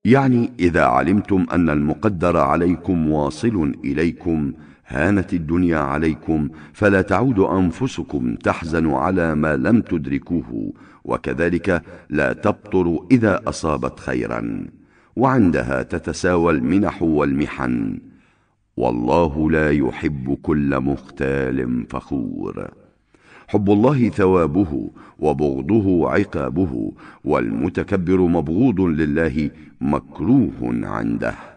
يعني إذا علمتم أن المقدر عليكم واصل إليكم هانت الدنيا عليكم، فلا تعود أنفسكم تحزن على ما لم تدركوه، وكذلك لا تبطر إذا أصابت خيرا، وعندها تتساوى المنح والمحن، والله لا يحب كل مختال فخور. حب الله ثوابه، وبغضه عقابه، والمتكبر مبغوض لله مكروه عنده.